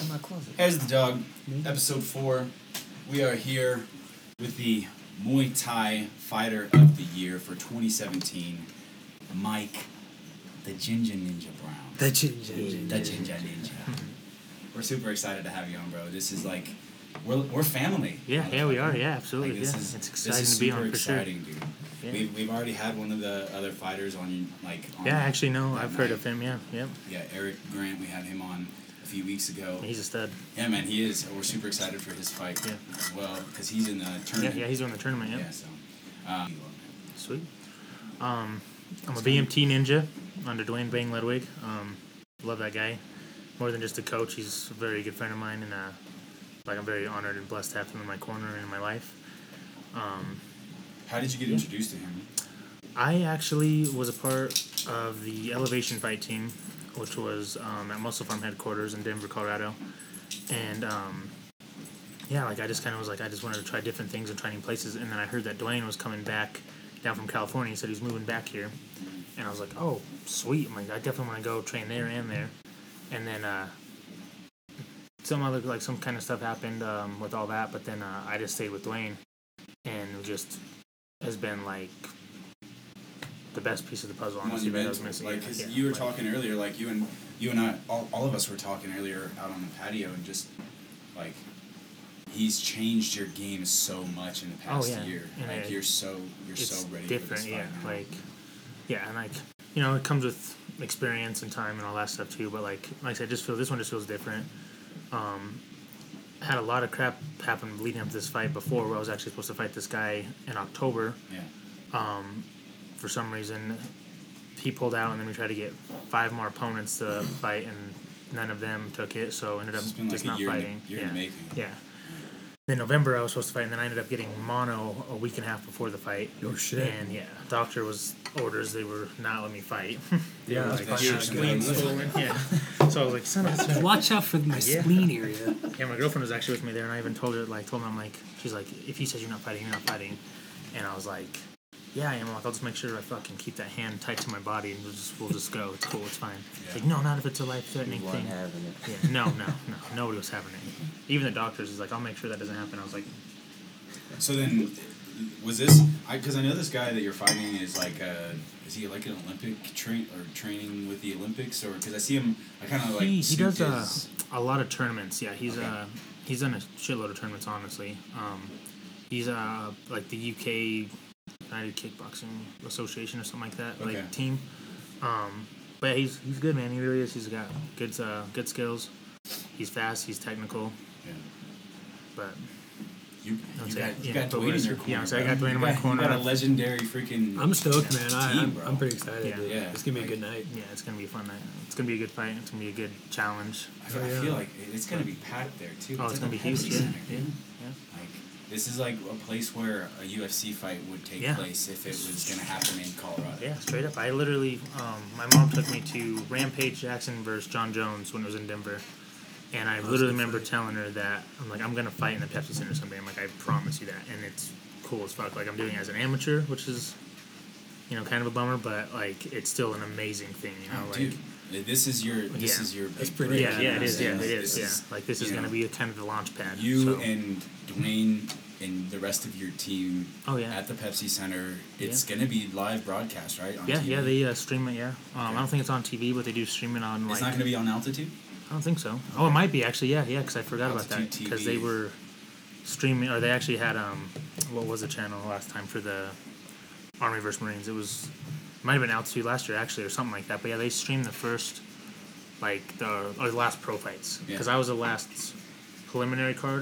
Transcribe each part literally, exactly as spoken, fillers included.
in my closet. Here's the Dog, episode four. We are here with the Muay Thai Fighter of the Year for twenty seventeen, Mike, the Ginger Ninja Brown. The Ginger Ninja. The Ginger Ninja. We're super excited to have you on, bro. This is like, we're we're family. Yeah, yeah, we are. Yeah, absolutely. Like, this yeah, is, it's exciting this is to be super on for sure. exciting, dude. Yeah. We've, we've already had one of the other fighters on, like, on Yeah, actually, no, that I've heard night. of him. Yeah, yeah. Yeah, Eric Grant, we had him on a few weeks ago. He's a stud. Yeah, man, he is. We're super excited for his fight Yeah. as well, because he's in the Yeah, tournament. yeah, he's doing the tournament. Yeah, Yeah, so. Um, sweet. Um, I'm a B M T ninja under Dwayne Bang Ludwig. Um, love that guy. More than just a coach, he's a very good friend of mine, and uh, like I'm very honored and blessed to have him in my corner and in my life. Um, How did you get Yeah. introduced to him? I actually was a part of the Elevation Fight team, which was um, at Muscle Farm headquarters in Denver, Colorado. And um, yeah, like I just kind of was like, I just wanted to try different things and try new places. And then I heard that Dwayne was coming back down from California. He said he's moving back here. And I was like, oh, sweet. I'm like, I definitely want to go train there and there. And then uh, some other, like some kind of stuff happened um, with all that. But then uh, I just stayed with Dwayne. And it just has been like the best piece of the puzzle, honestly, that I was missing. Like, cause Yeah, you were like- talking earlier, like you and you and I, all, all of us were talking earlier out on the patio, and just like he's changed your game so much in the past Oh, yeah. year. And Like it- you're so you're it's so ready different, for this yeah. fight now. Like, yeah, and like, you know, it comes with experience and time and all that stuff too. But like, like I said, I just feel this one just feels different. Um, had a lot of crap happen leading up to this fight before, where I was actually supposed to fight this guy in October. Yeah. Um, for some reason, he pulled out, and then we tried to get five more opponents to fight, and none of them took it. So ended up It's been just like a not year in the- fighting. year in yeah. the making. Yeah. Then November I was supposed to fight, and then I ended up getting mono a week and a half before the fight. Oh, shit. And yeah, doctor was orders they were not letting me fight. They Yeah, were that's like, probably your not spleen good. swollen. Yeah. So I was like, son of a bitch. Watch out for my Yeah. spleen area. Yeah, my girlfriend was actually with me there, and I even told her, like, told her, I'm like, she's like, if he says you're not fighting, you're not fighting. And I was like, yeah, I am. I'm like, I'll just make sure I fucking keep that hand tight to my body, and we'll just, we'll just go. It's cool. It's fine. Yeah. Like, no, not if it's a life-threatening You thing. weren't having it. Yeah, no, no, no. Nobody was having it. Even the doctors is like, I'll make sure that doesn't happen. I was like, So then, was this? I because I know this guy that you're fighting is like uh is he like an Olympic train or training with the Olympics, or because I see him I kind of like he, he snooped does uh, his- a lot of tournaments. Yeah, he's Okay. uh he's done a shitload of tournaments. Honestly, um, he's uh like the U K United Kickboxing Association or something like that, Okay. like team. Um, but yeah, he's he's good, man. He really is. He's got good uh good skills. He's fast. He's technical. yeah. But You, I'd you say, got you yeah, got but Dwayne in we're- your corner. yeah, so I bro. got Dwayne in You my got- corner. You got a legendary freaking. I'm stoked, man. I, team, I'm, bro. I'm pretty excited. Yeah. dude. Yeah. It's gonna be a Like- good night. yeah, it's gonna be a fun night. It's gonna be a good fight. It's gonna be a good challenge. I feel, I Yeah. feel like it's gonna be packed there too. Oh, it's like gonna a be huge. Pepsi Yeah, Center, yeah, dude. yeah. Like this is like a place where a U F C fight would take Yeah. place if it was gonna happen in Colorado. Yeah, straight up. I literally, um, my mom took me to Rampage Jackson versus John Jones when it was in Denver. And I literally remember telling her that, I'm like, I'm going to fight in the Pepsi Center someday. I'm like, I promise you that. And it's cool as fuck. Like, I'm doing it as an amateur, which is, you know, kind of a bummer, but, like, it's still an amazing thing, you know? Oh, like, dude, this is your this Yeah. is your big That's pretty break, yeah, you yeah, know it what is, I'm yeah, saying? it is, This yeah. Like, this is you going to know, be a, kind of the launch pad. You so. and Dwayne and the rest of your team Oh, yeah. at the Pepsi Center. It's Yeah. gonna be live broadcast, right? On Yeah, T V? yeah, they uh, stream it, yeah. Um, Okay. I don't think it's on T V, but they do stream it on, It's like... not gonna be on altitude. I don't think so. Oh, it might be actually. Yeah, yeah. Because I forgot about that. Altitude Because T V. they were streaming, or they actually had um, what was the channel last time for the Army versus Marines? It was it might have been Altitude last year actually, or something like that. But yeah, they streamed the first, like the or the last pro fights. Yeah. Because I was the last preliminary card,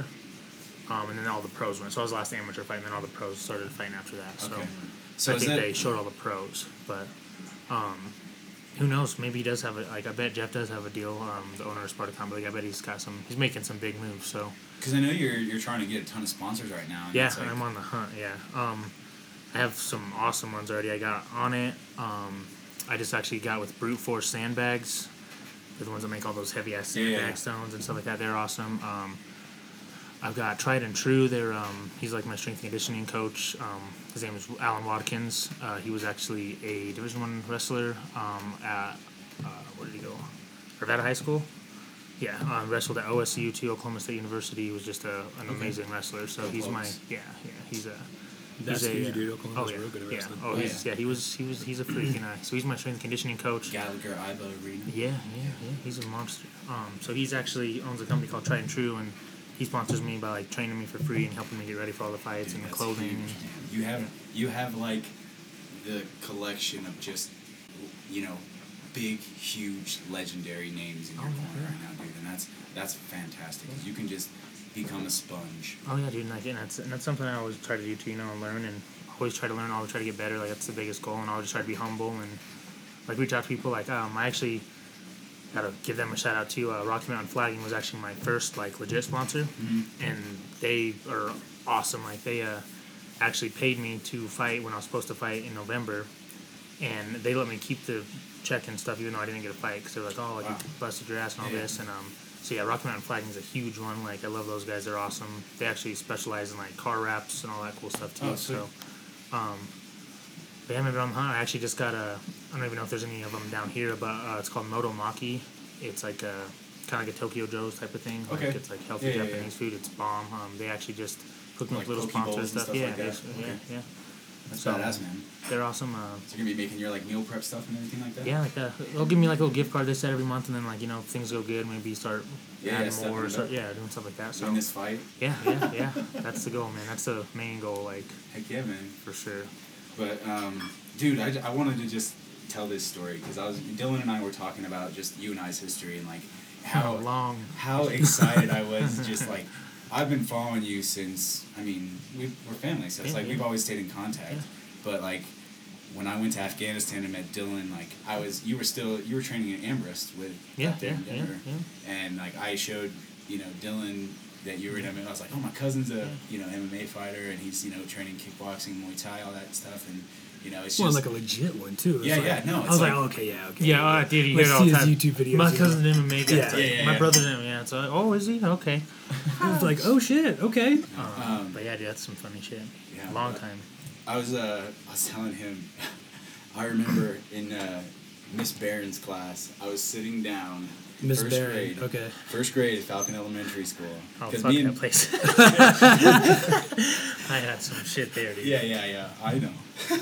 um, and then all the pros went. So I was the last amateur fight, and then all the pros started fighting after that. So, Okay. so I is think that- they showed all the pros, but. Um, Who knows? Maybe he does have a like. I bet Jeff does have a deal. Um, the owner of Sparta Combat League. I bet he's got some. He's making some big moves. So Because I know you're you're trying to get a ton of sponsors right now. And yeah, it's like, I'm on the hunt. Yeah. Um, I have some awesome ones already. I got on it. Um, I just actually got with Brute Force Sandbags. They're the ones that make all those heavy ass Yeah, yeah, sandbag yeah. stones and stuff like that. They're awesome. Um, I've got Tried and True. They're um, he's like my strength and conditioning coach. Um, his name is Alan Watkins. Uh, he was actually a Division One wrestler um, at uh, where did he go? Arvada High School. Yeah, um, wrestled at O S U too, Oklahoma State University. He was just a, an Okay. amazing wrestler. So Go he's my Pokes. yeah yeah he's a That's he's a, huge, uh, dude. Oklahoma's oh yeah real good at yeah wrestling. oh, Oh, he's, yeah. yeah he was he was he's a freak and I so he's my strength and conditioning coach. Gallagher Iba Arena. Yeah, yeah, yeah. He's a monster. Um, so he's actually owns a company called Tried and True, and he sponsors me by like training me for free and helping me get ready for all the fights Dude, and the that's clothing. huge, And, man. You have you have like the collection of just you know big, huge, legendary names in your Oh, corner yeah. right now, dude, and that's that's fantastic. 'Cause you can just become a sponge. oh yeah, dude, and, like, and that's and that's something I always try to do too, you know, and learn and always try to learn, always try to get better. Like that's the biggest goal, and always try to be humble and like reach out to people. Like um, I actually gotta give them a shout out too. Uh, Rocky Mountain Flagging was actually my first like legit sponsor, Mm-hmm. and they are awesome. Like they uh, actually paid me to fight when I was supposed to fight in November, and they let me keep the check and stuff even though I didn't get a fight because they're like, oh, like Wow. you busted your ass and all Yeah. this, and um. So yeah, Rocky Mountain Flagging is a huge one. Like I love those guys; they're awesome. They actually specialize in like car wraps and all that cool stuff too. Oh, sweet. so, um, but yeah, maybe I'm huh? I actually just got a. I don't even know if there's any of them down here, but uh, it's called Motomaki. It's like a kind of like a Tokyo Joe's type of thing. Okay. Like it's like healthy Yeah, yeah, Japanese yeah. food. It's bomb. Um, they actually just hooked me Like with little Poke sponsor bowls and stuff. stuff Yeah, like that? basically, Okay. yeah, yeah. That's So, badass, man. They're awesome. Uh, So you're gonna be making your like meal prep stuff and everything like that. yeah, like uh, they'll give me like a little gift card they said every month, and then like you know if things go good, maybe start Yeah, yeah, adding stepping more, it start up. yeah, doing stuff like that. So Win this fight. yeah, yeah, yeah. That's the goal, man. That's the main goal, like Heck yeah, man. for sure. But um, dude, I, I wanted to just tell this story because I was Dylan and I were talking about just you and I's history and like how How long? how excited I was. Just like I've been following you since. I mean, we, we're family, so it's Yeah, like yeah. we've always stayed in contact. Yeah. But like when I went to Afghanistan and met Dylan, like I was, you were still you were training at Amherst with Yeah, back there yeah, in yeah, Denver. yeah. And like I showed you know Dylan that you were in M M A. I was like, oh, my cousin's a Yeah. you know M M A fighter, and he's you know training kickboxing, Muay Thai, all that stuff, and you know it's Well, just like a legit one too. It's Yeah, like- yeah, no, I it's was like, like- oh, okay, yeah, okay. Yeah, oh, dude, you Let's hear it all see the his time. YouTube videos. My you cousin's know. an M M A guy. Yeah. It's like, Yeah, yeah, my yeah. brother's an M M A. Yeah, it's like, oh, is he? Okay. I was like, oh shit, okay. Um, Um, but yeah, dude, that's some funny shit. Yeah, Long but- time. I was uh I was telling him I remember in uh, Miss Barron's class I was sitting down Miss first Barron, grade okay. first grade at Falcon Elementary School Oh, 'Cause fuck me that and- place. I had some shit there, dude. yeah yeah yeah I know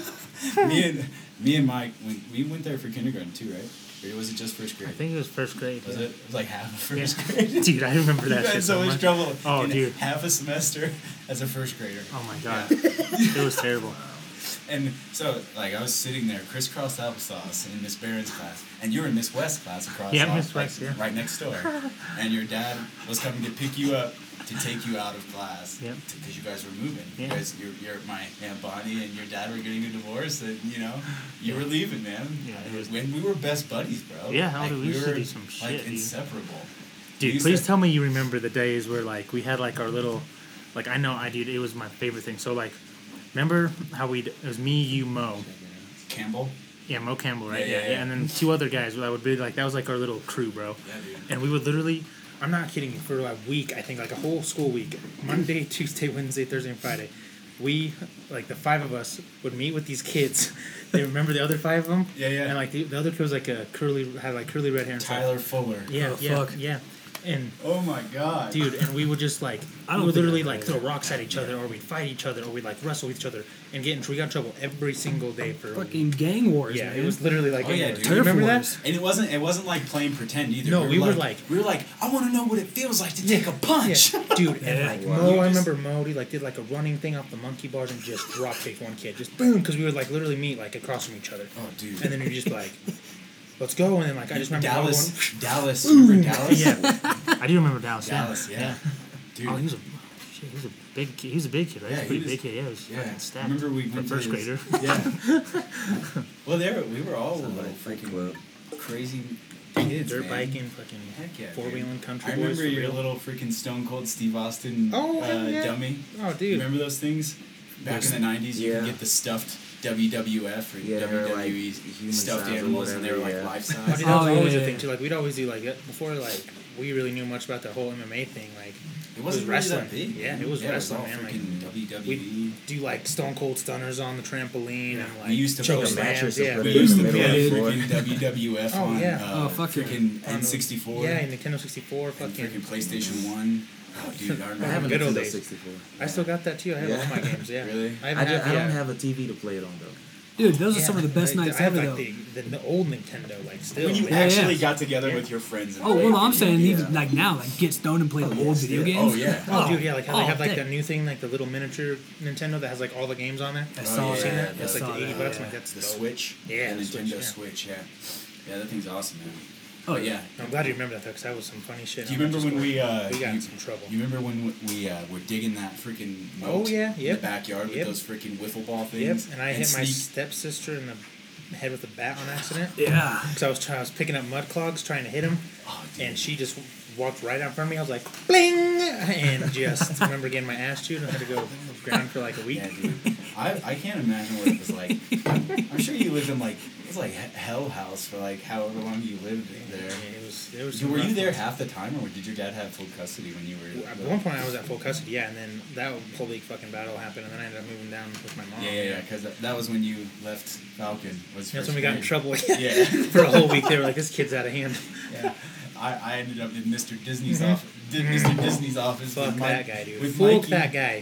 me and me and Mike when we went there for kindergarten too, right? Or was it just first grade? I think it was first grade. was yeah. it? It was like half of Yeah. first grade. Dude, I remember You that got shit in so much much. trouble Oh, in dude. half a semester as a first grader. Oh my Yeah. god. It was terrible. And so, like, I was sitting there, crisscross applesauce in Miss Barron's class, and you were in Miss West's class across, Yeah, off, Miss like, West, yeah. right next door. And your dad was coming to pick you up to take you out of class, Yep. because you guys were moving. You Yeah. guys, your, your, my aunt Bonnie and your dad were getting a divorce, and you know, you were leaving, man. Yeah, it was- when we were best buddies, bro. Yeah, like, dude, we used to were do some shit, like dude. inseparable. We Dude, used please to- tell me you remember the days where like we had like our little, like I know I did. It was my favorite thing. So like, remember how we? It was me, you, Mo. Campbell. Yeah, Mo Campbell, right? Yeah, Yeah, yeah, yeah. yeah. And then two other guys. That would be like that was like our little crew, bro. Yeah, dude. And we would literally. I'm not kidding you. For a week, I think like a whole school week, Monday, Tuesday, Wednesday, Thursday, and Friday, we like the five of us would meet with these kids. They remember the other five of them. Yeah, yeah. And like the, the other kid was like a curly, had like curly red hair and stuff. Tyler Fuller. Yeah, Oh, yeah, fuck. yeah. And Oh my God. dude, and we would just like I we don't would think literally I like know. throw rocks at each other, or we'd fight each other, or we'd like wrestle with each other, and get in. We got in trouble every single day for. Fucking gang wars, yeah, man. it was literally like. Oh, yeah, you dude. Turf remember wars. that? And it wasn't it wasn't like playing pretend either. No, we were like, like- we were like I want to know what it feels like to take a punch. Yeah, dude, and Yeah. like Wow. Mo, You I just- remember Mo. He like did like a running thing off the monkey bars and just drop kicked one kid, just boom, because we would like literally meet like across from each other, Oh, dude. and then we'd just be like, "Let's go," and then like I just remember Mo Dallas, going, Dallas, remember Dallas? yeah, I do remember Dallas. Yeah. Dallas, yeah. Dude, Oh, he was a shit, he was a big kid. He was a big kid, right? Yeah, He was a he pretty was- big kid. Yeah, he was yeah. fucking stacked. Remember we for went to first his- grader. Yeah. Well, there we were all Sounds little like Fight freaking Club. crazy kids, Dirt man. biking, fucking Heck yeah, four dude. wheeling country I boys. remember for your real. little freaking Stone Cold Steve Austin Oh, uh, hell yeah. dummy. Oh, You dude. remember those things? Back in the nineties, you could Yeah. get the stuffed W W F or Yeah, or, W like, W E human stuffed size or animals, and they were whatever, like yeah. life Oh, size. dude, that was Oh, always yeah, a yeah, thing yeah. too. Like we'd always do like it before like we really knew much about the whole M M A thing. Like, It wasn't it really was wrestling. that big. Yeah, it was yeah, wrestling, it was all man. freaking Like, W W E. we do like Stone Cold Stunners on the trampoline and like We used to choke put a slams. mattress Yeah, and put We it in used the to middle play of the floor. freaking W W F Oh, on yeah. uh, Oh, fuck yeah. freaking On N the- sixty-four yeah, Nintendo sixty-four, and fucking. freaking PlayStation One. Oh, dude, I I remember. have a Good old Nintendo days. sixty-four. I still got that too. I have Yeah. all my games. Yeah, Really? I, I, have, just, I yeah. don't have a T V to play it on though. Dude, those are Yeah, some of the best like, nights I have ever, like though. the, the old Nintendo, like still. When you like, Yeah, actually yeah. got together Yeah. with your friends. And Oh, well, played I'm saying video even games. like now, like get stoned and play Oh, old yes, video yeah. games. Oh, yeah. Oh, dude, yeah, like how they Oh, have like dang. that new thing, like the little miniature Nintendo that has like all the games on there. I Oh, saw yeah, You seen yeah, that? yeah, It's like I saw eighty that, bucks. yeah. Like that's The dope. Switch. Yeah, The the Switch, Nintendo yeah. Switch, yeah. Yeah, that thing's awesome, man. Oh, But yeah. I'm glad you remember that though, because that was some funny shit. Do you remember when we uh we got you, in some trouble? you remember when we uh, were digging that freaking moat Oh, yeah, in yep. the backyard Yep. with those freaking wiffle ball Yep, things? and I hit my sneak- stepsister in the head with a bat on accident. Yeah. Because I was trying, I was picking up mud clogs trying to hit him, Oh, dude. and she just walked right out in front of me. I was like, bling, and just remember getting my ass chewed and had to go ground for like a week. Yeah, dude. I, I can't imagine what it was like. I'm sure you lived in like it was like he- hell house for like however long you lived there. It was, there was You, some were you rough there ones. half the time, or did your dad have full custody when you were? At one point, I was at full custody, yeah, and then that whole big fucking battle happened, and then I ended up moving down with my mom. Yeah, yeah, yeah. Because that, that was when you left Falcon. Was That's first when we got in grade. trouble. Yeah. For a whole week, they were like, "This kid's out of hand." Yeah. I, I ended up in Mister Disney's office. Did Mister Disney's office. Fuck with that Mike- guy, dude. With Fuck Mikey. that guy.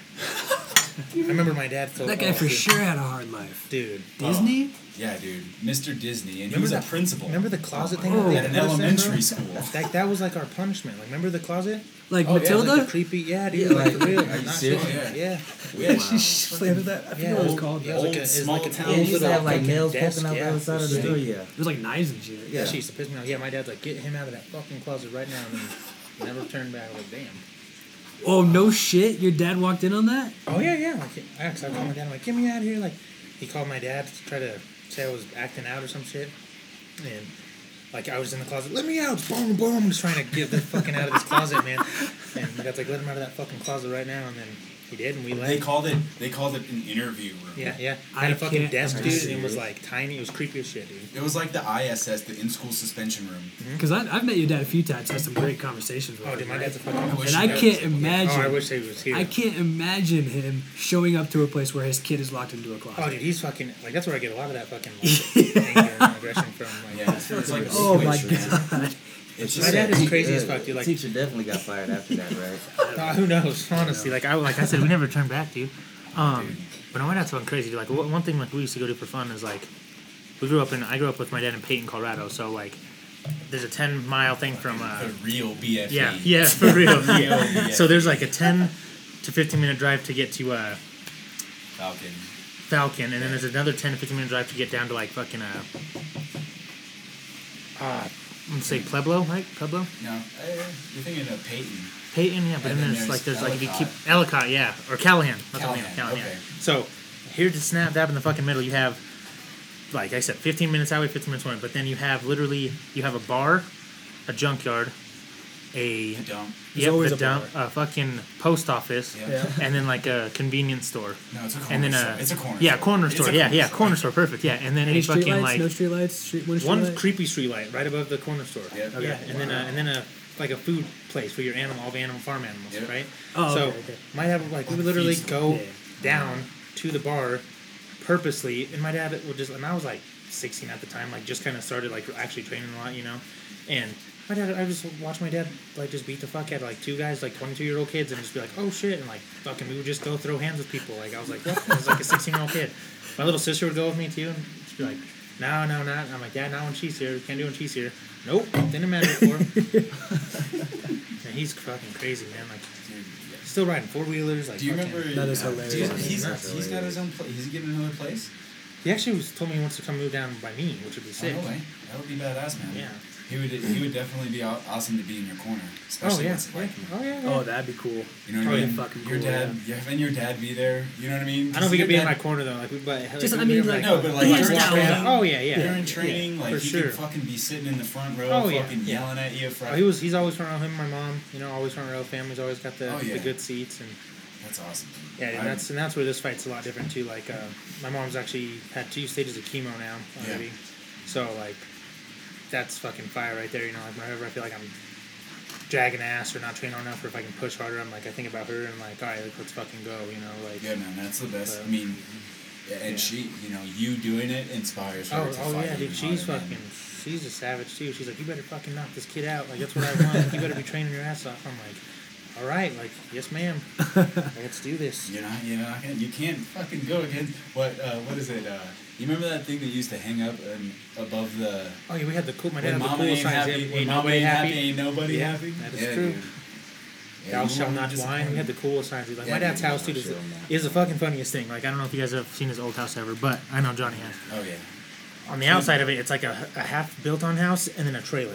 I remember my dad told That guy oh, for dude, sure had a hard life. dude. Disney? Yeah, dude. Mister Disney, and Remember he was that a principal. Remember the closet thing? Oh. that they at an put us in, elementary bro? school. That, that was like our punishment. Like, remember the closet? Like Oh, yeah, Matilda? Like the creepy, yeah, dude. Yeah, like, like- for real. are you Not serious? shit. Oh, Yeah. Yeah. she slanted that. I forget Yeah. what it was Old- called. Yeah, it was like a, Old it was small like a town. Yeah, old he used to little have like fucking nails desk, poking out yeah. the other side of the Yeah. door. Yeah. It was like knives and shit. Yeah. She used to piss me off. Yeah, my dad's like, get him out of that fucking closet right now, and then never turned back. I was like, damn. Oh, no shit? Your dad walked in on that? Oh yeah, yeah. Like, yeah, 'cause I called my dad. I'm like, get me out of here. Like, he called my dad to try to say I was acting out or some shit, and like I was in the closet. Let me out! Boom, boom. Just trying to get the fucking out of this closet, man. And my dad's like, let him out of that fucking closet right now, and then he did, and we left. They called it. They called it an interview room. Yeah, yeah. I Had a fucking can't- desk, Are dude, you and it was serious? like tiny. It was creepy as shit, dude. It was like the I S S, the in-school suspension room. Because I've met your dad a few times, had some great conversations with Oh, him. dude, my right? dad's a fucking. I wish And I you guys- can't Oh, I imagine. wish he was here. I can't imagine him showing up to a place where his kid is locked into a closet. Oh, dude, he's fucking like that's where I get a lot of that fucking like, anger and aggression from. Like, Yeah, it's, it's like a Oh my switch, man. god. It's My just dad that- is crazy as Yeah, fuck, dude. Like, teacher definitely got fired after that, right? uh, who knows? Honestly, like I like I said, we never turned back, dude. Um, Dude. but no, my dad's fucking crazy. Dude. Like one one thing like we used to go do for fun is like we grew up in I grew up with my dad in Peyton, Colorado. So like there's a ten mile thing from uh, The real B F E. yeah yeah for real. Real Yeah. B F E. So there's like a ten to fifteen minute drive to get to uh, Falcon. Falcon, and then there's another ten to fifteen minute drive to get down to like fucking uh, uh I'm gonna say Pueblo, right? Pueblo. No, uh, you're thinking of Peyton. Peyton, yeah, but And then then there's like there's there's like if you keep Ellicott. Ellicott, yeah, or Callahan. That's what I mean, Callahan, Callahan. okay. Yeah. So here to snap dab in the fucking middle, you have like I said, fifteen minutes highway, fifteen minutes one, but then you have literally you have a bar, a junkyard, a The dump. There's yep, always the a dump, bar. a fucking post office, Yeah. Yeah. and then like a convenience store. No, it's a corner And then store. a It's a corner yeah, store. corner It's store. a Yeah, corner yeah, store. corner store. Perfect. Yeah, and then Any a street fucking lights? like No street lights? Street, one street one light? creepy street light right above the corner store. Yeah. Okay. Yeah, and then a, and then a like a food place for your animal, all the animal farm animals, Yep. right? Oh, so okay, okay. my dad would like we would Like a literally feast. go Yeah. down to the bar purposely, and my dad would just and I was like sixteen at the time, like just kind of started like actually training a lot, you know, and. My dad, I just watched my dad like just beat the fuck out of like two guys, like twenty-two year old kids, and just be like, "Oh shit!" and like fucking, we would just go throw hands with people. Like I was like, "What?" I was like a sixteen year old kid. My little sister would go with me too, and she'd be like, "No, no, not." I'm like, "Dad, not when she's here. Can't do when she's here." Nope, didn't matter before. And he's fucking crazy, man. Like Dude, yeah. still riding four wheelers. Like Do you fucking- remember? That is uh, hilarious. dude, he's, That's he's got his own place. He's getting another place. He actually was told me he wants to come move down by me, which would be sick. Oh, no way. That would be badass, man. Yeah. He would. He would definitely be aw- awesome to be in your corner, especially Oh yeah. with, like, Oh yeah. yeah. Oh, that'd be cool. you know what Oh, I yeah. mean. Fucking Your cool, dad, yeah. having your dad be there. You know what I mean? I don't know if he Your could be in dad- my corner though. Like, we, but Just, like, I we mean, were, like, No, but like Hands you're down. training, Oh yeah, yeah. You're in training, yeah, like for he sure. could fucking be sitting in the front row, Oh, yeah, fucking yeah. yelling at you. For, Oh, he was. He's always front row. Him, and my mom. You know, always front row. Family's always got the, Oh, yeah. the good seats, and That's awesome. yeah, and I- that's and that's where this fight's a lot different too. Like, uh, my mom's actually had two stages of chemo now already, Yeah. so like, that's fucking fire right there. You know, like whenever I feel like I'm dragging ass or not training hard enough, or if I can push harder, I'm like I think about her and I'm like, all right, like, let's fucking go, you know, like. Yeah, man, that's the best. But, I mean, and yeah. she, you know, you doing it inspires her Oh, to oh fight yeah, dude, even she's harder, fucking, man. she's a savage too. She's like, you better fucking knock this kid out. Like that's what I want. Like, you better be training your ass off. I'm like, all right, like yes, ma'am. Like, let's do this. You're not, you're not, gonna- you can't fucking go against what? Uh, what is it? Uh, you remember that thing that used to hang up um, above the? Oh yeah, we had the cool. My dad When had the mama cool ain't signs. happy, Ain't, when ain't mama nobody ain't happy, happy. ain't nobody Yeah, happy. that is Yeah, true. dude. Yeah, Thou you shalt won't not disappoint whine. We me. had the coolest signs. Like Yeah, my dad's dude, house, dude, thou is, shalt not. is the fucking funniest thing. Like I don't know if you guys have seen his old house ever, but I know Johnny has. Oh yeah. On the outside of it, it's like a, a half built-on house and then a trailer.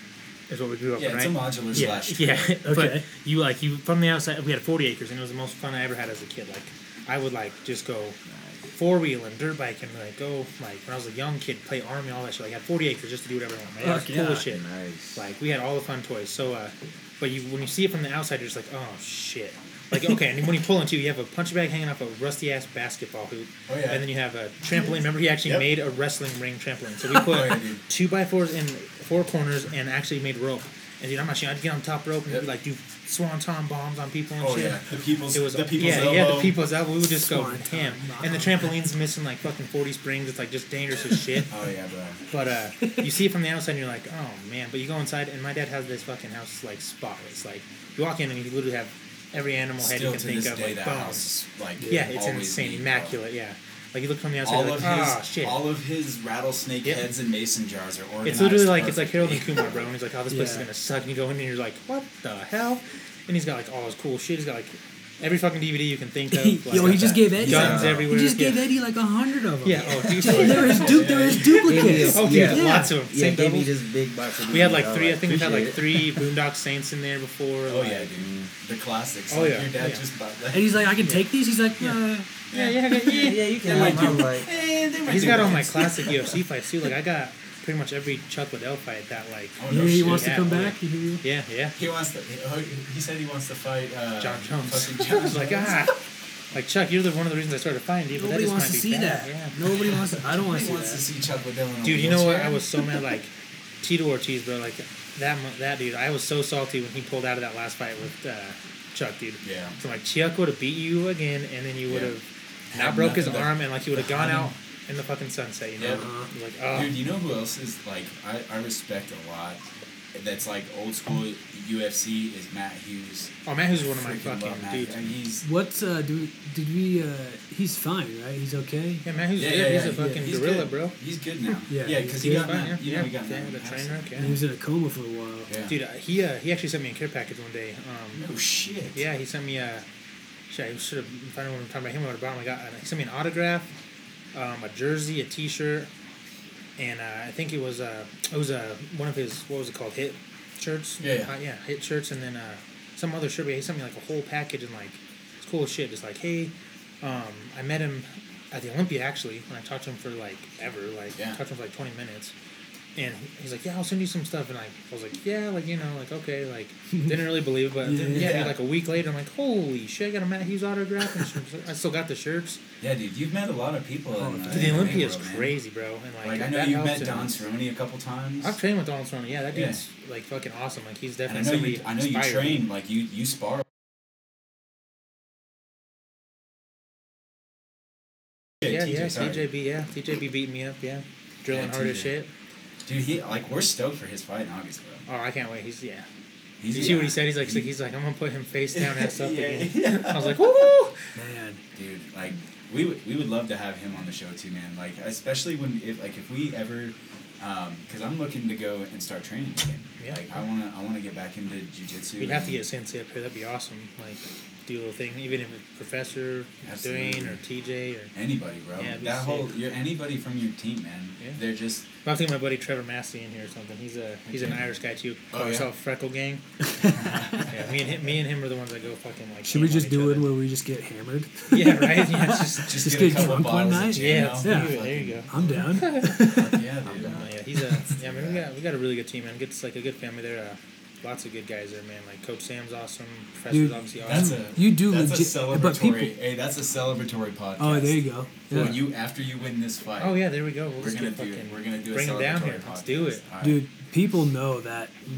Is what we grew up Yeah, in, it's right? a modular yeah, slash. yeah. But Okay. you like you from the outside. We had forty acres, and it was the most fun I ever had as a kid. Like I would like just go four wheeling, dirt biking, like go like when I was a young kid, play army, all that shit. Like I had forty acres just to do whatever I wanted. Man, that was Fuck cool yeah. as shit. Nice. Like we had all the fun toys. So, uh, but you when you see it from the outside, you're just like, oh shit. Like okay, and when you pull into, you have a punch bag hanging off a rusty ass basketball hoop, Oh, yeah. and then you have a trampoline. Remember, he actually Yep. made a wrestling ring trampoline. So we put Oh, yeah, dude. two by fours in four corners and actually made rope. And dude, I'm not sure. I'd get on top rope and Yep. we'd like do swanton bombs on people and Oh shit. yeah. The people's. It was the people's yeah, elbow. yeah, the people's elbow. We would just go Swanton ham. bomb. And the trampoline's missing like fucking forty springs. It's like just dangerous as shit. Oh yeah, bro. But uh, you see it from the outside and you're like, oh man. But you go inside and my dad has this fucking house like spotless. Like you walk in and you literally have every animal head Still you can to think this of, day, like that bones. house is like Yeah, it's always insane, neat, bro. immaculate. Yeah, like you look from the outside, All you're of like, his, ah, shit. all of his rattlesnake Yep. heads and mason jars are organized. It's literally like it's like Harold and perfectly. Kumar, bro. And he's like, "Oh, this place is Yeah. gonna suck." And you go in and you're like, "What the hell?" And he's got like all his cool shit. He's got like every fucking D V D you can think of. Like, Yo, he just gave Eddie. guns Yeah. everywhere. He just gave yeah. Eddie like a hundred of them. Yeah. Oh, dude. There is du- there is duplicates. Oh, dude, Yeah. lots of them. Yeah, Same gave me doubles. this big box of We had like D V Ds. three. I think we've had like appreciate it. three Boondock Saints in there before. Oh like- yeah, dude. The classics. Oh, Like, yeah. Your dad Yeah. just bought that. And he's like, I can take these. He's like, uh, Yeah, yeah, yeah. yeah. Yeah, you can They have might my do- like. Eh, they might He's do got that. all my classic U F C fights too. Like I got pretty much every Chuck Liddell fight that like. Oh, yeah, no he shit. wants to Yeah, come oh, back. He- Yeah, yeah. He wants to. He said he wants to fight. Uh, John Jones. Fucking I John was like, Jones. ah. Like Chuck, you're the one of the reasons I started fighting you. But Nobody that just wants might to be see bad. that. Yeah. Nobody wants to. I don't want He to see wants to that. see Chuck Liddell in a Dude, you know what? wheelchair. I was so mad. Like Tito Ortiz, bro. Like that. mo- That dude. I was so salty when he pulled out of that last fight with uh, Chuck, dude. Yeah. So like Chuck would have beat you again, and then you would Yeah. have Had not broke his nothing to- arm, and like he would have to gone hide out him. in the fucking sunset. You know. Yep. Uh-huh. You're like, oh, Dude, you know who else is like I, I respect a lot? That's like old school U F C is Matt Hughes. oh man, who's one of my Freaking love fucking Matt. dudes. I mean, he's What's uh? Do did we? uh He's fine, right? He's okay. Yeah, man, who's yeah, good. yeah, He's yeah, a fucking he's gorilla, good. bro. He's good now. Yeah, yeah, he's because he good. got Fine, that. yeah, You know, yeah, he got yeah, that the train wreck, yeah. And he was in a coma for a while. Yeah. Dude, uh, he uh, he actually sent me a care package one day. Um, Oh shit. Yeah, he sent me a. Shit, I should have. If I don't want to talk about him, I would have brought him. I got. Uh, he sent me an autograph, um, a jersey, a T-shirt, and uh, I think it was uh, it was uh, one of his what was it called, hit shirts. Yeah, yeah. Uh, yeah, hit shirts, and then uh, some other shirt. But he sent me like a whole package and like it's cool as shit. Just like, hey, um, I met him at the Olympia actually, and I talked to him for like ever, like Yeah. talked to him for like twenty minutes. And he's like, yeah, I'll send you some stuff. And I, I was like, yeah, like, you know, like, okay, like, didn't really believe it. But Yeah, then, yeah, yeah. dude, like a week later, I'm like, holy shit, I got a Matt Hughes autograph. And shit. I still got the shirts. Yeah, dude, you've met a lot of people. Oh, in, uh, dude, Dude, the in Olympia is world, man. crazy, bro. And like, Like I know that you've helps met and- Don Cerrone a couple times. I've trained with Donald Cerrone. Yeah, that Yeah. dude's like fucking awesome. Like, he's and I definitely know somebody. you. I know you inspired me. train like you. You spar. Yeah, T J, yeah, sorry. T J B, yeah. T J B beating me up, yeah. Drilling Yeah, hard as T J. shit. Dude, he like we're stoked for his fight in August, bro. Oh, I can't wait. He's, yeah. He's, Did you see what he yeah. said? He's like, he's like, I'm going to put him face down, ass up Yeah, again. yeah. I was like, woo! Man, Dude, like we would we would love to have him on the show too, man. Like especially when if like if we ever, because I'm looking to go and start training again. Yeah. Like I wanna I wanna get back into jujitsu. We'd have to and- get Sensei up here. That'd be awesome. Like, do a little thing, even if it's Professor Absolutely. Dwayne or T J or. anybody, bro. Yeah, it'd be that sick. whole you're anybody from your team, man. Yeah. They're just I think my buddy Trevor Massey in here or something. He's a he's an Irish guy too. Oh, Call yeah? himself Freckle Gang. yeah, me and him, me and him are the ones that go fucking like. should we ham just on do each it other. where we just get hammered? Yeah, right. Yeah, it's just, just, Just get, get a couple drunk one bottles of night? gin Yeah, out. let's Yeah. do it. There you go. I'm down. Fuck yeah, dude. Uh, yeah, he's a yeah. I mean, we got we got a really good team, man. It's like a good family there. Uh, lots of good guys there, man. Like Coach Sam's awesome. Professor's Dude, obviously That's awesome. a You do that's legit- a celebratory. but people- Hey, that's a celebratory podcast. Oh, there you go. Yeah. When you after you win this fight. Oh yeah, there we go. We'll We're just gonna get do fucking we're gonna do a bring him down celebratory here. Let's do podcast. it. All right. Dude, people know that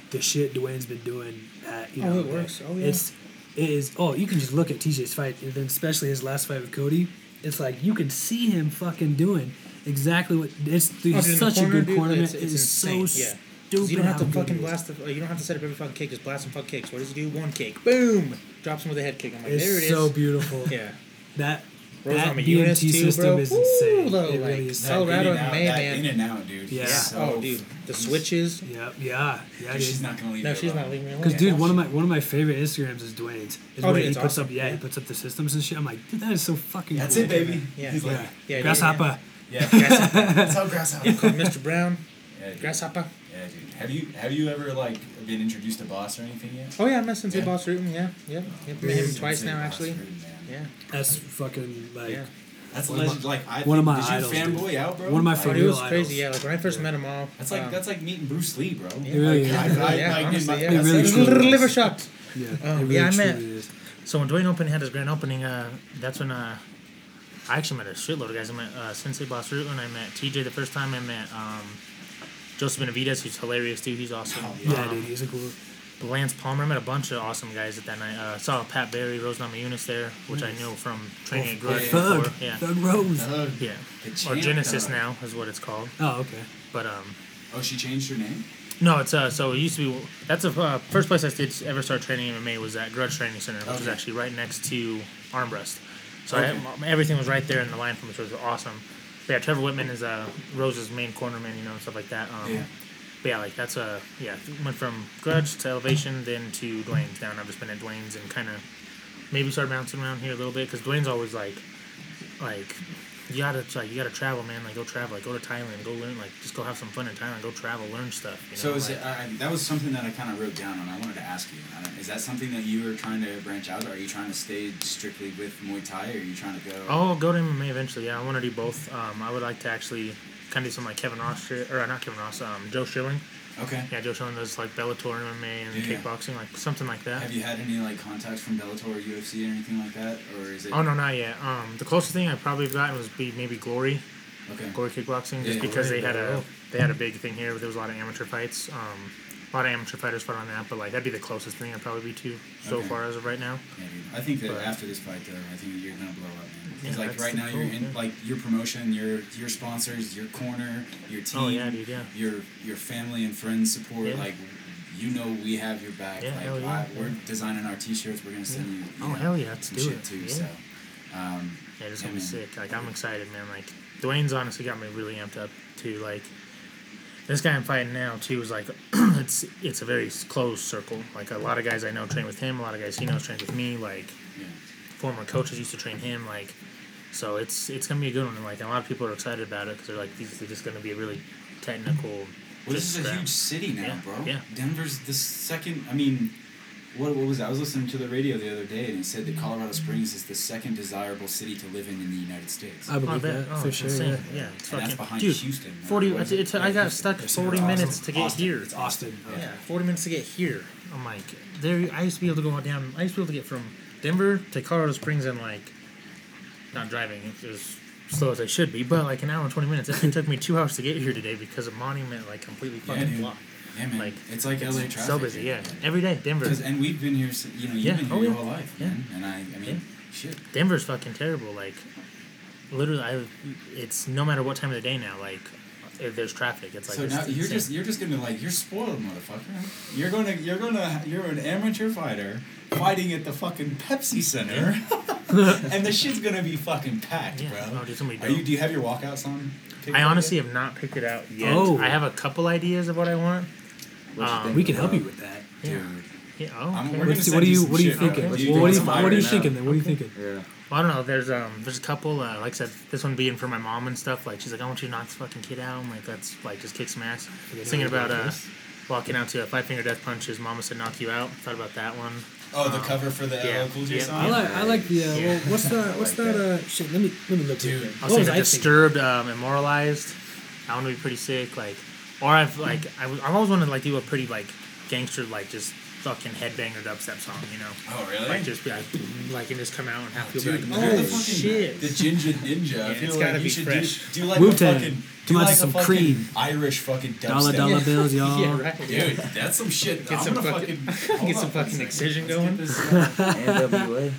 the shit Dwayne's been doing. At, you Oh, know, it works. Oh, yeah. It's it is. Oh, you can just look at T J's fight, and then especially his last fight with Cody. It's like you can see him fucking doing exactly what. It's dude, Oh, he's dude, in the such corner, a good dude, cornerman. it's- It it's is insane, so yeah. stupid. You don't have how to good fucking he is. blast the. You don't have to set up every fucking kick. Just blast some fucking kicks. What does he do? One kick. Boom. Drops him with a head kick. I'm like, It's there it is. so beautiful. Yeah. That Rose that on the B M units T too, system bro. is Woo, insane. though, It really like, is. That Colorado in and and out, May, that man. in and out, dude. Yeah. He's so, Oh, dude. The switches. Yep. Yeah. Yeah. Dude, she's dude. not gonna leave No, you she's alone. not leaving me alone. Because dude, one of my one of my favorite Instagrams is Dwayne's. Is Oh, where dude, he it's puts awesome. up yeah, Yeah. he puts up the systems and shit. I'm like, dude, that is so fucking. That's cool. it, baby. Yeah. He's like, Yeah. Yeah, Grasshopper. yeah. Grasshopper. That's how grasshopper. Called Mister Brown. Yeah, dude. Grasshopper. Yeah, dude. Have you have you ever like been introduced to Boss or anything yet? Oh yeah, I met Sensei Yeah. Boss Rutan. Yeah, yeah. Met him Sensei twice now, Boss actually. Rutan, man. Yeah. That's fucking like Yeah. That's One of my- legend. Like I one of think- my did idols, you fanboy dude. out, bro? One of my Like, For Oh, dude, it real was crazy. idols. Yeah, like when I first Yeah. met him all. That's like um, that's like meeting Bruce Lee, bro. Yeah. It really is. I, I, yeah, I, honestly, I, yeah. It really That's- truly liver is. shots. yeah. Um, it really yeah, I truly met- is. So when Dwayne Open had his grand opening, uh, that's when uh, I actually met a shitload of guys. I met uh, Sensei Boss Rutan. I met T J the first time. I met um, Joseph Benavidez, who's hilarious too. He's awesome. Oh, Yeah, Um, dude, he's a cool. Lance Palmer. I met a bunch of awesome guys at that night. Uh, saw Pat Barry, Rose Namajunas there, which I know from training at Grudge Thug, before. Yeah, Thug Rose. Doug, yeah. the Or champ, Genesis Doug. now is what it's called. Oh, okay. But um, Oh, she changed her name. no, it's uh. So it used to be. That's the uh, first place I did ever start training M M A was at Grudge Training Center, which was Okay. actually right next to Armbrust. So Okay. I, everything was right there in the line from which was awesome. But yeah, Trevor Whitman is uh, Rose's main cornerman, you know, and stuff like that. Um, Yeah. But yeah, like that's a yeah. Went from Grudge to Elevation, then to Dwayne's. Down. I've just been at Dwayne's and kind of maybe started bouncing around here a little bit because Dwayne's always like, like you gotta like you gotta travel, man. Like go travel, like go to Thailand, go learn, like just go have some fun in Thailand, go travel, learn stuff. You know? So is like, it, I, that was something that I kind of wrote down, and I wanted to ask you. I don't, is that something that you were trying to branch out? Or are you trying to stay strictly with Muay Thai, or are you trying to go? I'll go to M M A eventually. Yeah, I want to do both. Um, I would like to actually kind of do some like Kevin Ross shit, or not Kevin Ross, um, Joe Schilling. Okay. Yeah, Joe Schilling does like Bellator M M A and Yeah. kickboxing, like something like that. Have you had any like contacts from Bellator or U F C or anything like that, or is it? Oh no, not yet. Um, the closest thing I probably have gotten was be maybe Glory, Okay. Glory Kickboxing, just Yeah, because Glory, they had a bro. they had a big thing here. There was a lot of amateur fights. Um, a lot of amateur fighters fought on that, but like that'd be the closest thing I'd probably be to so Okay. far as of right now. Yeah, dude. I think that But- after this fight, though, I think you're gonna blow up, man. Yeah, It's like that's right the now, you're goal, in yeah. like your promotion, your your sponsors, your corner, your team, Oh, yeah, dude, yeah. your your family and friends support. Yeah. Like, you know, we have your back. Yeah, like, hell yeah, I, yeah. we're designing our T-shirts. We're gonna send you. you Oh, know, hell yeah, let's some do shit it. too. Yeah. So, um, Yeah, it's Yeah, gonna be man. sick. Like I'm excited, man. Like Dwayne's honestly got me really amped up to like this guy I'm fighting now too is like it's it's a very closed circle. Like a lot of guys I know train with him. A lot of guys he knows train with me. Like yeah. former coaches used to train him. Like so it's it's gonna be a good one. And like a lot of people are excited about it because they're like these are just gonna be a really technical. Well, this just is a scrap. huge city now, Yeah, bro. yeah. Denver's the second. I mean, what what was that? I was listening to the radio the other day, and it said that Colorado Springs is the second desirable city to live in in the United States. I Oh, I believe bet. that Oh, for it's sure. insane. Yeah. Yeah, it's And that's fucking behind dude. Houston. or Forty. what It's, is it? it's, Yeah, I got Houston. stuck It's forty Austin. minutes to get Austin. here. It's Austin. Okay. Yeah, forty minutes to get here. I'm like, there. I used to be able to go down. I used to be able to get from Denver to Colorado Springs in like, not driving as slow as I should be, but like an hour and twenty minutes. It took me two hours to get here today because of Monument like completely Yeah, fucking dude. blocked. Yeah, man. Like, it's like L A traffic. So busy, yeah. here. Every day, Denver. 'Cause- and we've been here. s- You know, you've Yeah. been here Oh, your yeah. whole life, Yeah. man. And I, I mean, shit. Denver's fucking terrible. Like, literally, I. It's no matter what time of the day now. Like, if there's traffic, it's like. So it's now you're insane. just you're just gonna like you're spoiled, motherfucker. You're gonna you're gonna you're an amateur fighter fighting at the fucking Pepsi Center, and the shit's gonna be fucking packed, Yeah. bro. Oh, dude, it's gonna be Are you? dope. Do you have your walkouts on? picked I out honestly yet? have not picked it out yet. Oh. I have a couple ideas of what I want. What you Um, think We can about- help you with that. Yeah. Dude. Yeah. Oh, I'm- okay. we're Let's see, gonna what send are you you some What are you shit, thinking? bro. What, You what, want are you, some what are you fire now? thinking then? What are you thinking? Yeah. Well, I don't know. There's um, there's a couple. Uh, like I said, this one being for my mom and stuff. Like she's like, I want you to knock this fucking kid out. I'm like, that's like just kick some ass. Singing about uh, walking out to a five finger death punch. His mama said, knock you out. Thought about that one. Oh, the Um, cover for the yeah. L L Cool J Yeah. song. I like I like the uh, Yeah. well, what's that what's like that uh shit let me let me look Dude. dude. I'll What say was the I thinking? disturbed, um, immortalized. I want to be pretty sick. Like, or I've like I was, I've always wanted to like do a pretty like gangster like just fucking headbanger dubstep song, you know? Oh, really? Like just be like, like and just come out and have people Dude, be you're like, the oh fucking- shit. The Ginger Ninja. I Yeah, feel it's like gotta you be should fresh. do, do like Wu-Tang. a fucking, Too do much like some a fucking cream. Irish fucking dubstep. Dollar dollar bills, y'all. Yeah, right. Dude, that's some shit. Get I'm some gonna fucking, fucking, hold get some up one fucking second. excision Let's going. get this, uh, N W A.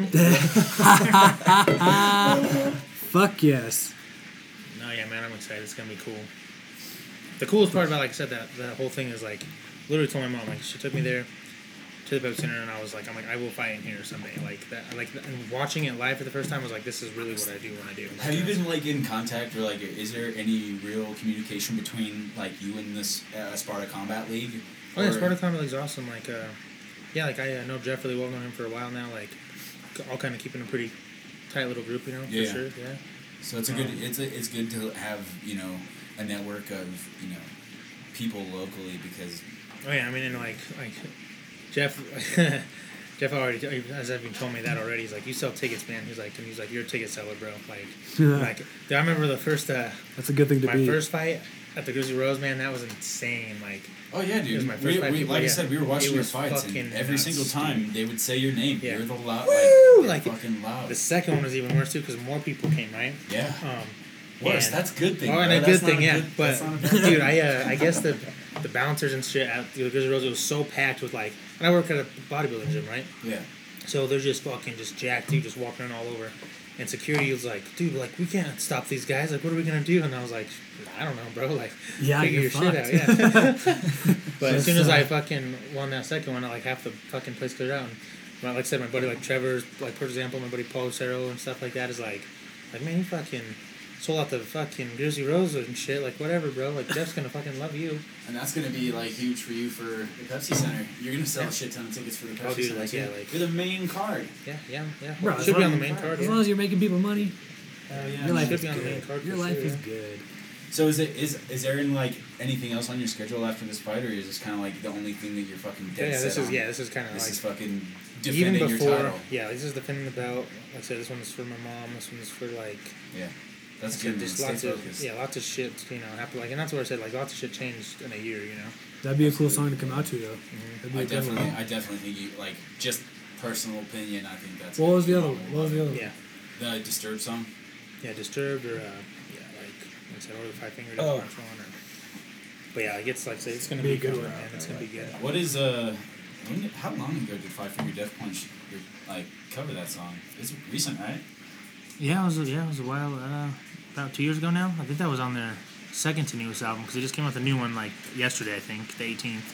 Fuck yes. No, yeah, man, I'm excited. It's gonna be cool. The coolest part about, like I said, that that whole thing is like, literally told my mom, like, she took me there to the Pepsi Center, and I was like, I'm like, I will fight in here someday. Like that, like, and watching it live for the first time was like, this is really what I do when I do. Like, Have you been like in contact, or like, is there any real communication between like you and this uh, Sparta Combat League? Oh yeah, Or- Sparta Combat League's awesome. Like, uh, yeah, like I uh, know Jeff really well, known him for a while now. Like, all kind of keeping a pretty tight little group, you know, Yeah. for sure. Yeah. So it's a good. Um, It's a, it's good to have, you know, a network of, you know, people locally, because Oh yeah, I mean, and like like Jeff, Jeff already has even told me that already. He's like, you sell tickets, man. He's like, and he's like, you're a ticket seller, bro. Like, like dude, I remember the first uh, That's a good thing to my be. first fight at the Grizzly Rose, man. That was insane. Like, oh yeah, It dude. was my first we, fight we, people, like I yeah. said, we were watching It your was fights, and fucking every nuts, single time dude. they would say your name. Yeah. You're the loud, Woo! like, you're Like, fucking loud. the second one was even worse too because more people came, right? Yeah. Um, Worse. and- That's a good thing. Oh, and bro. a That's good not thing, a yeah. good- But that's not a bad dude, I uh, I guess the the bouncers and shit at the Grizzly Rose, it was so packed with like, and I work at a bodybuilding gym, right? Yeah. So they're just fucking just jacked, dude, just walking around all over. And security was like, dude, like, we can't stop these guys. Like, what are we going to do? And I was like, I don't know, bro. Like, Yeah, figure you're your shit out. fucked. Yeah. But as soon as That's, I uh, fucking won that second one, like, half the fucking place cleared out. And my- like I said, my buddy, like, Trevor's, like, for example, my buddy Paul Cerro and stuff like that is like, like, man, he fucking sold out the fucking Grizzly Rose and shit. Like, whatever, bro. Like, Jeff's going to fucking love you. And that's gonna be like huge for you for the Pepsi Center. You're gonna sell Yeah. a shit ton of tickets for the Pepsi Oh, dude, Center. like, too. yeah, like- You're the main card. Yeah, yeah, yeah. Bro, Should as be long- on the main card, As yeah. long as you're making people money, Hell yeah. your life should is be on the main good. card Your for life sure, is yeah. good. So is it is is there in like anything else on your schedule after this fight, or is this kind of like the only thing that you're fucking Yeah, dead yeah, set this is on? yeah, this is kind of This like is fucking even defending before. your title. Yeah, this is defending the belt. Like I said, this one's for my mom. This one's for like. Yeah, that's like, good. Man. just Stay lots of focused. yeah, lots of shit. You know, happen like, and that's what I said. Like lots of shit changed in a year. You know. That'd be a cool song to come out to, though. Mm-hmm. That'd be I a good definitely, one. I definitely think you like just personal opinion. I think that's. What was the gonna other be one? What was the other one? Yeah, The Disturbed song. yeah, disturbed or uh, yeah, like like I said, or the five finger death Oh. punch one. Or, but yeah, like it's like I said, it's gonna Be be, a good good, one. man. It's gonna be good. What is uh? When did, how long ago did Five Finger Death Punch like cover that song? It's recent, right? Yeah, it was yeah, it was a while. Uh, about two years ago now. I think that was on their second to newest album because they just came out with a new one like yesterday. I think the eighteenth.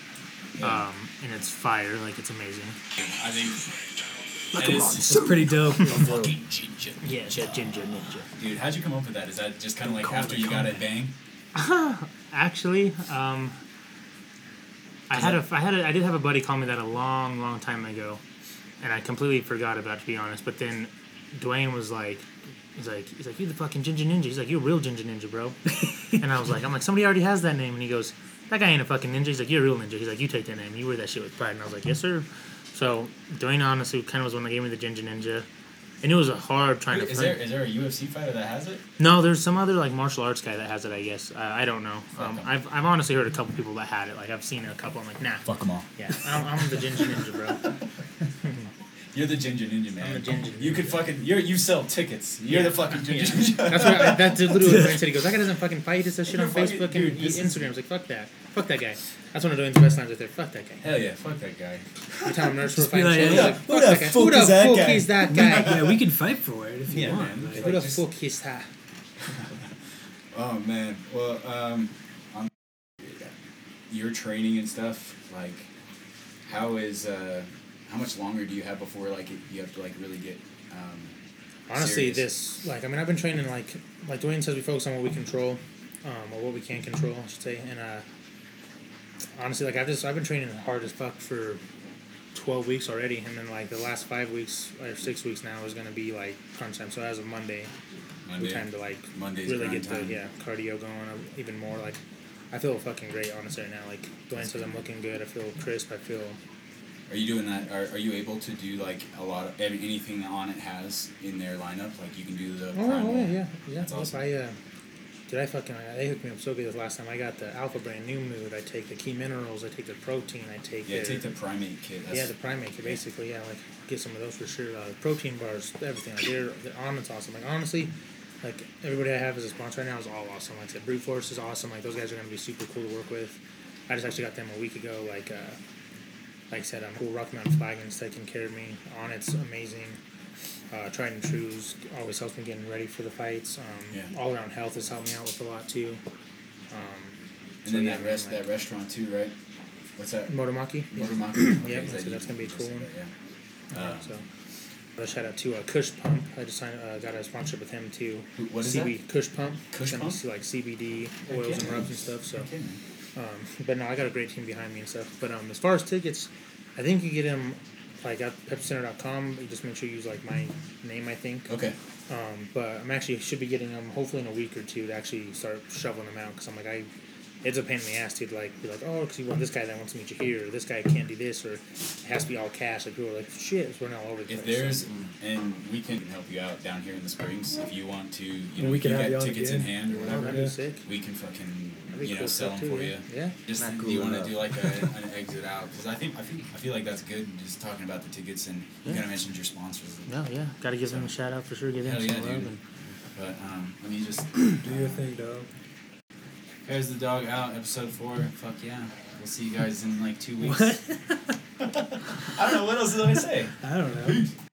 Um, and it's fire. Like it's amazing. I think. Look it him is- on. It's pretty dope. Fucking ginger. Yeah, that ginger ninja. Dude, how'd you come up with that? Is that just kind of like after you got it bang? Actually, um, I had a, I had a, I did have a buddy call me that a long, long time ago, and I completely forgot about it, to be honest. But then Dwayne was like, he's like, he's like, you the fucking Ginger Ninja. He's like, you a real Ginger Ninja, bro. And I was like, I'm like, somebody already has that name. And he goes, that guy ain't a fucking ninja. He's like, you're a real ninja. He's like, you take that name. You wear that shit with pride. And I was like, yes, sir. So Dwayne honestly kind of was one that gave me the Ginger Ninja. And it was a hard trying to Is find. there is there a U F C fighter that has it? No, there's some other like martial arts guy that has it. I guess uh, I don't know. Um, Fuck 'em. I've I've honestly heard a couple people that had it. Like I've seen a couple. I'm like, nah. Fuck them all. Yeah, I'm, I'm the Ginger Ninja, bro. You're the Ginger Ninja, man. I'm the Ginger You could fucking you're you sell tickets. You're Yeah. the fucking Ginger Yeah. Ninja. That's what I, that's literally what Dwayne said. He goes, that guy doesn't fucking fight. He just does shit on You're fucking- Facebook dude, and this is- Instagram. I was like, fuck that. Fuck that guy. That's one of Dwayne's best lines right there. Fuck that guy. Hell yeah, fuck that guy. Every time I'm nervous for Just be fighting like, shit, yeah, he's like, who fuck the that guy. fuck Who the is that fuck guy? is that guy? Yeah, we can fight for it if you Yeah, want. man. Like, Who the just- fuck is that? Oh man. Well, um, on your training and stuff, like, how is uh, how much longer do you have before like it, you have to like really get um. Honestly, serious? this like I mean I've been training like like Dwayne says we focus on what we control, um, or what we can control I should say, and uh, honestly like I've just I've been training hard as fuck for twelve weeks already, and then like the last five weeks or six weeks now is gonna be like crunch time. So as of Monday, Monday. we time to like Monday's really grind get the time. yeah cardio going uh, even more. Like I feel fucking great honestly right now. Like Dwayne says I'm looking good. I feel crisp. I feel. Are you doing that? Are, are you able to do like a lot of any- anything that On It has in their lineup? Like you can do the. Oh, primal- oh yeah, yeah, yeah. That's Yep, awesome. I uh, Did I fucking? They hooked me up so good this last time. I got the Alpha Brain New Mood. I take the Key Minerals. I take the protein. I take Yeah, their, take the primate kit. That's, yeah the Primate Kit, basically. Yeah, like get some of those for sure. Uh, protein bars, everything. Like they're the almonds awesome. Like honestly, like everybody I have as a sponsor right now is all awesome. Like I said, Brute Force is awesome. Like those guys are gonna be super cool to work with. I just actually got them a week ago. Like uh, like I said, I'm cool. Rocky Mountain Flagons taking care of me. On it's amazing. Uh, Tried and True's always helps me getting ready for the fights. Um, Yeah. All around health has helped me out with a lot too. Um, and so then yeah, that man, rest like- that restaurant too, right? What's that? Motomaki. Yeah. Motomaki. Yeah, is that so you that's gonna be a just cool said one. that, Yeah. Yeah, Um, so, but shout out to uh, Kush Pump. I just signed, uh, got a sponsorship with him too. Who- what is C B, Kush Pump. Kush Gonna Pump? be like C B D oils Okay, and man. rubs and stuff. So, Okay, man. um, but no, I got a great team behind me and stuff. But um, as far as tickets, I think you get them like at pep center dot com. You just make sure you use like my name, I think. Okay. Um, but I'm actually should be getting them hopefully in a week or two to actually start shoveling them out because I'm like I, it's a pain in the ass to like be like oh because you want this guy that wants to meet you here or this guy can't do this or it has to be all cash. Like people are like shit, it's running all over the If place. there's and we can help you out down here in the Springs if you want to, you know, We we can can have you get on tickets again. in hand or Oh, whatever. that'd be sick. We can fucking That'd be you know cool sell stuff them too, for yeah. you. Yeah. Just Not do cool you want to enough. do like a, an exit out? Because I think I feel I feel like that's good. Just talking about the tickets and you Yeah. kind of mentioned your sponsors. No, yeah, got to give them a shout out for sure. Give them Hell some yeah, love. dude. And, But um, let me just. Do your thing, dog. There's the dog out. Episode four. Fuck yeah. We'll see you guys in like two weeks. What? I don't know what else did I say. I don't know.